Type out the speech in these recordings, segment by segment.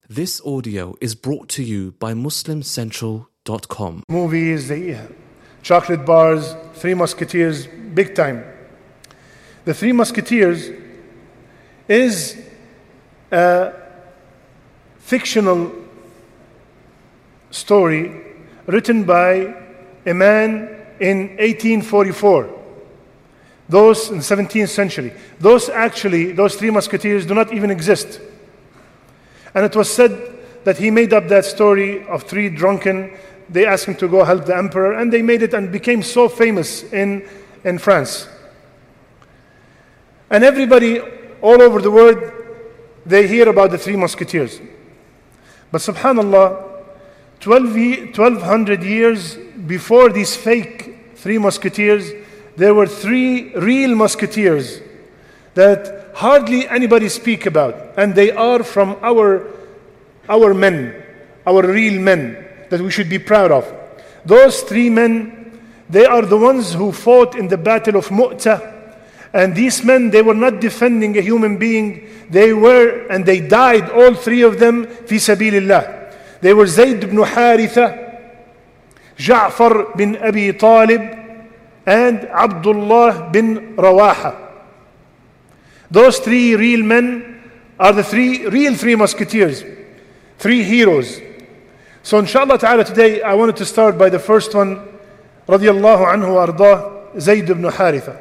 This audio is brought to you by MuslimCentral.com. Movies, the chocolate bars, Three Musketeers, big time. The Three Musketeers is a fictional story written by a man in 1844. Those in the 17th century. Those Three Musketeers do not even exist. And it was said that he made up that story of three drunken. They asked him to go help the emperor, and they made it and became so famous in France. And everybody all over the world, they hear about the Three Musketeers. But subhanAllah, 1200 years before these fake Three Musketeers, there were three real musketeers that hardly anybody speak about, and they are from our men, our real men that we should be proud of. Those three men, they are the ones who fought in the Battle of Mu'tah, and these men, they were not defending a human being, they died, all three of them, fi sabilillah. They were Zayd ibn Haritha, Ja'far bin Abi Talib, and Abdullah bin Rawaha. Those three real men are the real Three Musketeers, three heroes. So inshallah ta'ala today I wanted to start by the first one, radiyallahu anhu wa ardah, Zayd ibn Haritha.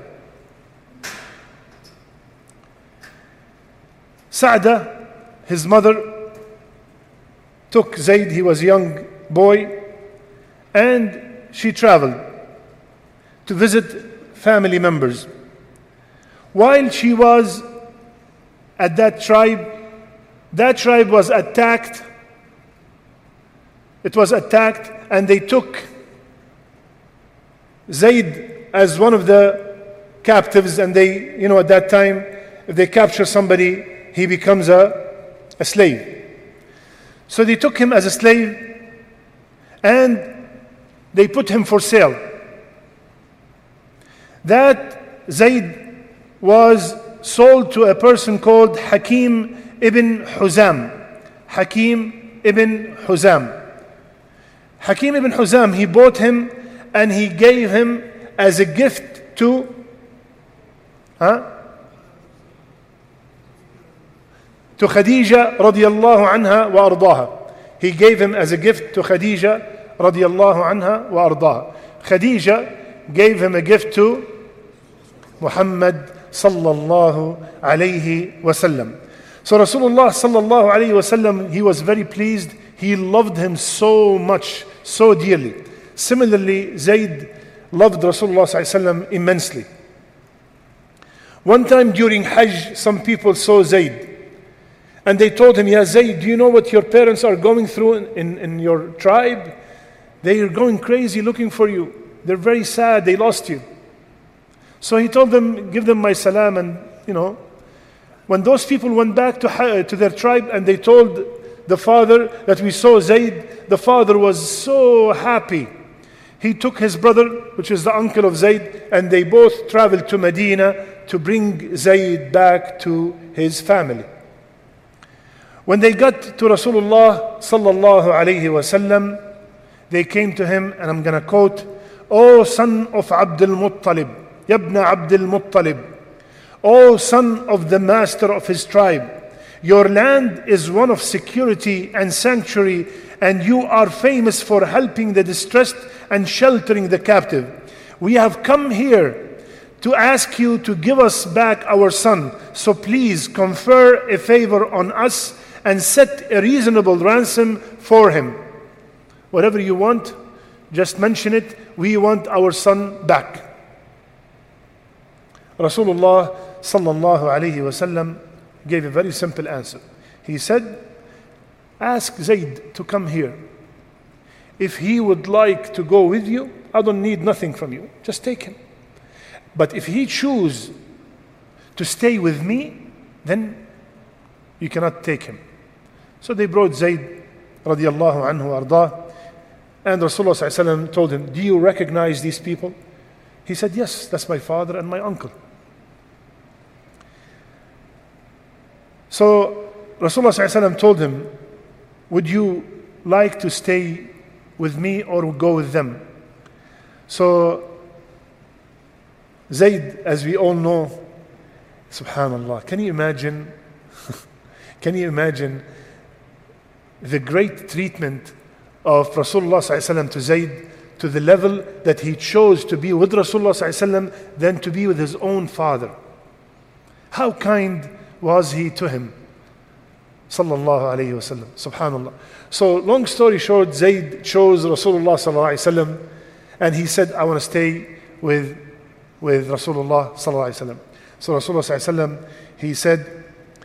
Sa'da, his mother, took Zayd, he was a young boy, and she traveled to visit family members. While she was at that tribe was attacked. It was attacked, and they took Zayd as one of the captives, and they, at that time, if they capture somebody, he becomes a slave. So they took him as a slave, and they put him for sale. That Zayd was sold to a person called Hakim ibn Huzam. Hakim ibn Huzam. Hakim ibn Huzam, he bought him and he gave him as a gift to Khadija radiyallahu anha wa ardaha. He gave him as a gift to Khadija radiyallahu anha wa ardaha. Khadija gave him a gift to Muhammad sallallahu alayhi wasallam. So Rasulullah sallallahu alayhi wasallam, he was very pleased. He loved him so much, so dearly. Similarly, Zayd loved Rasulullah sallallahu alayhi wasallam immensely. One time during Hajj, some people saw Zayd, and they told him, "Ya Zayd, do you know what your parents are going through in your tribe? They are going crazy looking for you. They're very sad, they lost you." So he told them, "Give them my salam." And when those people went back to their tribe and they told the father that we saw Zayd, the father was so happy. He took his brother, which is the uncle of Zayd, and they both traveled to Medina to bring Zayd back to his family. When they got to Rasulullah sallallahu alayhi wasallam, they came to him, and I'm going to quote, "O son of Abdul Muttalib, Yabna Abdul Muttalib, O son of the master of his tribe, your land is one of security and sanctuary, and you are famous for helping the distressed and sheltering the captive. We have come here to ask you to give us back our son, so please confer a favor on us and set a reasonable ransom for him. Whatever you want, just mention it. We want our son back." Rasulullah sallallahu alayhi wasallam gave a very simple answer. He said, "Ask Zayd to come here. If he would like to go with you, I don't need nothing from you. Just take him. But if he chooses to stay with me, then you cannot take him." So they brought Zayd radiyallahu anhu ardah, and Rasulullah sallallahu alayhi wasallam told him, "Do you recognize these people?" He said, "Yes, that's my father and my uncle." So Rasulullah ﷺ told him, would you like to stay with me or go with them? So Zayd, as we all know, subhanallah, can you imagine the great treatment of Rasulullah ﷺ to Zayd, to the level that he chose to be with Rasulullah ﷺ than to be with his own father? How kind was he to him? Sallallahu alayhi wa sallam. Subhanallah. So long story short, Zayd chose Rasulullah sallallahu alayhi wa sallam, and he said, I want to stay with Rasulullah sallallahu alayhi wa sallam. So Rasulullah sallallahu alayhi wa sallam, he said,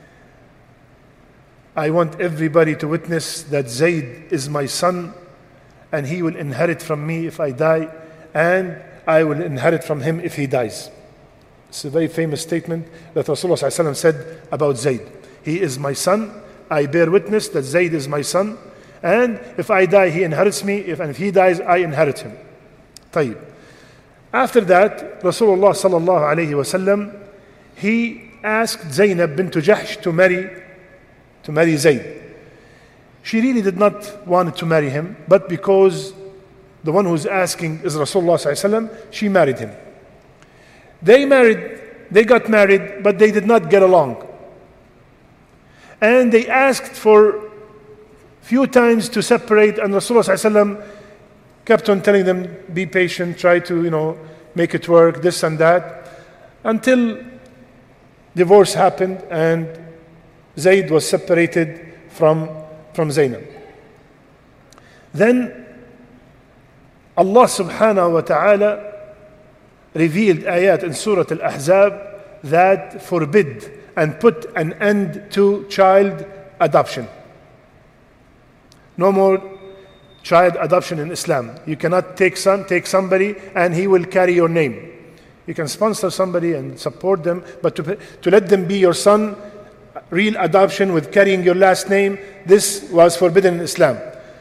I want everybody to witness that Zayd is my son, and he will inherit from me if I die, and I will inherit from him if he dies. It's a very famous statement that Rasulullah sallallahu alayhi wa sallam said about Zayd. He is my son. I bear witness that Zayd is my son, and if I die, he inherits me, and if he dies, I inherit him. طيب. After that, Rasulullah sallallahu alayhi wa sallam, he asked Zainab bint Jahsh to marry Zayd. She really did not want to marry him, but because the one who's asking is Rasulullah sallallahu alayhi wa sallam, she married him. They got married, but they did not get along. And they asked for few times to separate, and Rasulullah ﷺ kept on telling them, be patient, try to, make it work, this and that, until divorce happened and Zayd was separated from Zainab. Then Allah subhanahu wa ta'ala revealed ayat in Surah Al-Ahzab that forbid and put an end to child adoption. No more child adoption in Islam. You cannot take somebody and he will carry your name. You can sponsor somebody and support them, but to let them be your son, real adoption with carrying your last name, this was forbidden in Islam.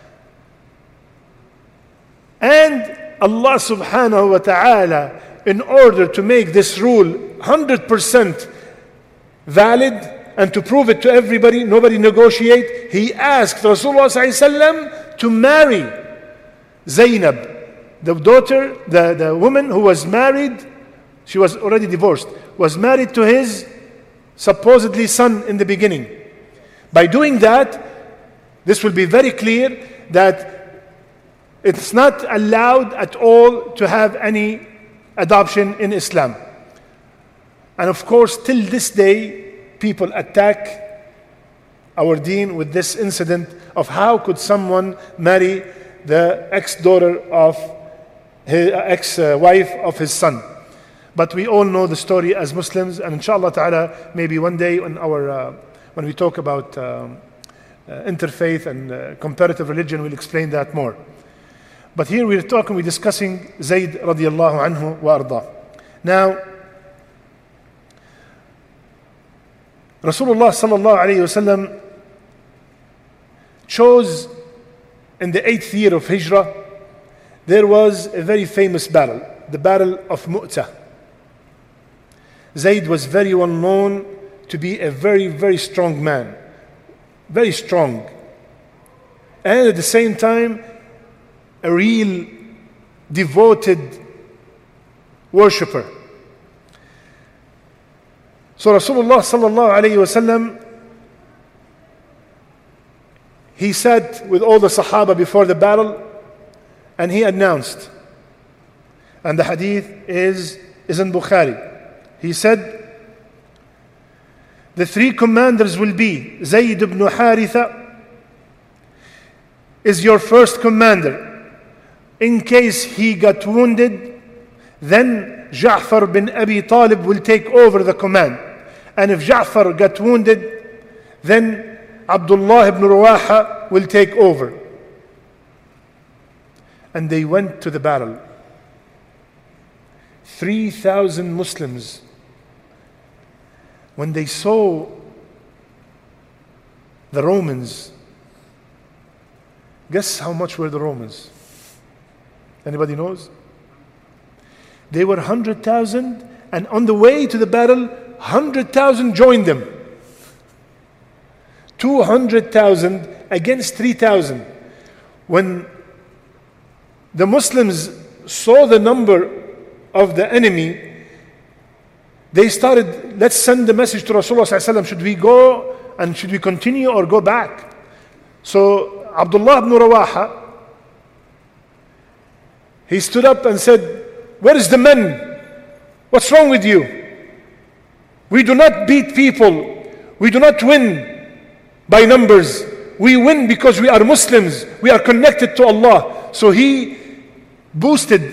And Allah subhanahu wa ta'ala, in order to make this rule 100% valid and to prove it to everybody, nobody negotiate, he asked Rasulullah ﷺ to marry Zainab, the daughter, the woman who was married, she was already divorced, was married to his supposedly son in the beginning. By doing that, this will be very clear that it's not allowed at all to have any adoption in Islam. And of course, till this day, people attack our deen with this incident of how could someone marry the ex-daughter of his ex-wife of his son. But we all know the story as Muslims, and inshallah ta'ala, maybe one day when we talk about interfaith and comparative religion, we'll explain that more. But here we're discussing Zayd radiallahu anhu wa arda. Now, Rasulullah sallallahu alayhi wasallam chose in the 8th year of Hijrah, there was a very famous battle, the Battle of Mu'tah. Zayd was very well known to be a very, very strong man, very strong, and at the same time, a real devoted worshipper. So Rasulullah sallallahu alayhi wa sallam, he sat with all the Sahaba before the battle and he announced, and the hadith is in Bukhari. He said, the 3 commanders will be Zayd ibn Haritha is your first commander. In case he got wounded, then Ja'far bin Abi Talib will take over the command. And if Ja'far got wounded, then Abdullah ibn Rawaha will take over. And they went to the battle. 3,000 Muslims, when they saw the Romans, guess how much were the Romans? Anybody knows? They were 100,000, and on the way to the battle, 100,000 joined them. 200,000 against 3,000. When the Muslims saw the number of the enemy, they started, let's send the message to Rasulullah ﷺ. Should we go and should we continue or go back? So Abdullah ibn Rawaha, he stood up and said, where is the men? What's wrong with you? We do not beat people. We do not win by numbers. We win because we are Muslims. We are connected to Allah. So he boasted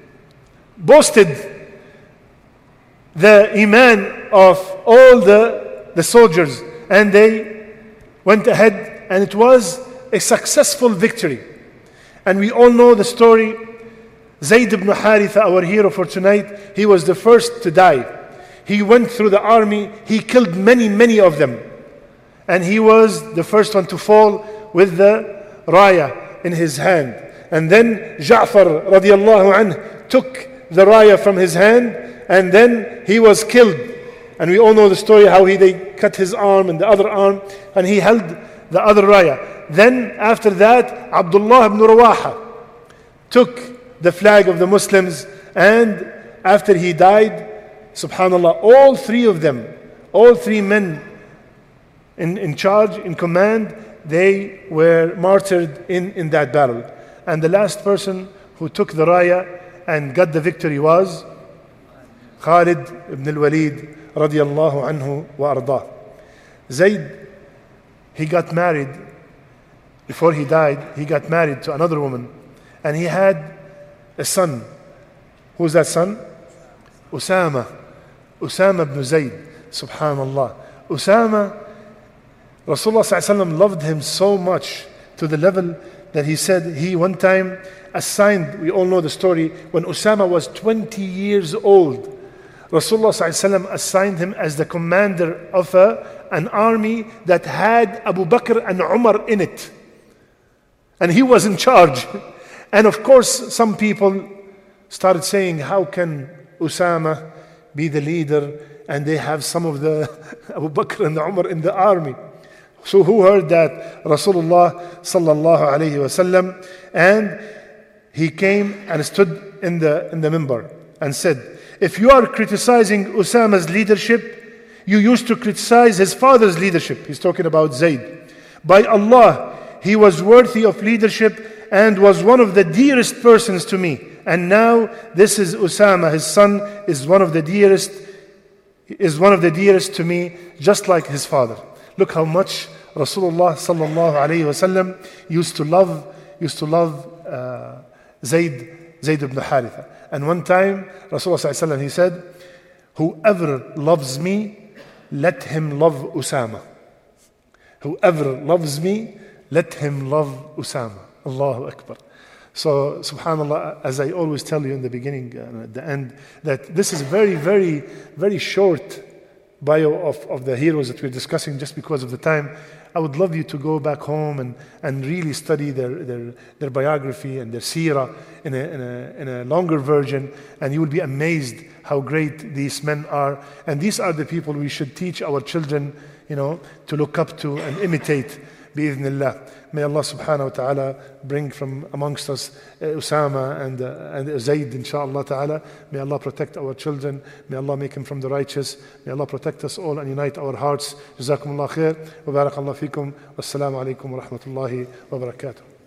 the iman of all the soldiers, and they went ahead, and it was a successful victory. And we all know the story. Zayd ibn Haritha, our hero for tonight, he was the first to die. He went through the army, he killed many of them, and he was the first one to fall with the raya in his hand. And then Ja'far radiallahu anh took the raya from his hand, and then he was killed. And we all know the story how they cut his arm and the other arm, and he held the other raya. Then after that, Abdullah ibn Rawaha took the flag of the Muslims, and after he died, subhanallah, all three of them, all three men in charge, in command, they were martyred in that battle. And the last person who took the raya and got the victory was Khalid ibn al-Walid radiyallahu anhu wa ardah. Zayd, he got married. Before he died, he got married to another woman, and he had a son. Who's that son? Usama ibn Zayd. Subhanallah. Usama, Rasulullah ﷺ loved him so much to the level that he said he one time assigned, we all know the story, when Usama was 20 years old, Rasulullah ﷺ assigned him as the commander of an army that had Abu Bakr and Umar in it. And he was in charge. And of course, some people started saying, how can Usama be the leader and they have some of the Abu Bakr and Umar in the army? So who heard that? Rasulullah sallallahu alayhi wasallam, and he came and stood in the minbar and said, if you are criticizing Usama's leadership, you used to criticize his father's leadership. He's talking about Zayd. By Allah, he was worthy of leadership and was one of the dearest persons to me. And now this is Usama, his son, is one of the dearest to me, just like his father. Look how much Rasulullah sallallahu alayhi wasallam used to love Zayd ibn Haritha. And one time Rasulullah sallallahu alayhi wasallam, he said, whoever loves me, let him love Usama. Whoever loves me, let him love Usama. Allahu Akbar. So, subhanAllah, as I always tell you in the beginning and at the end, that this is very short bio of the heroes that we're discussing just because of the time. I would love you to go back home and really study their biography and their seerah in a longer version, and you will be amazed how great these men are. And these are the people we should teach our children, to look up to and imitate. Bi-idhnillah. May Allah subhanahu wa ta'ala bring from amongst us Usama and Zayd, inshaAllah ta'ala. May Allah protect our children. May Allah make them from the righteous. May Allah protect us all and unite our hearts. Jazakumullah khair. Wa barakallahu fikum. Wassalamu alaikum wa rahmatullahi wa barakatuh.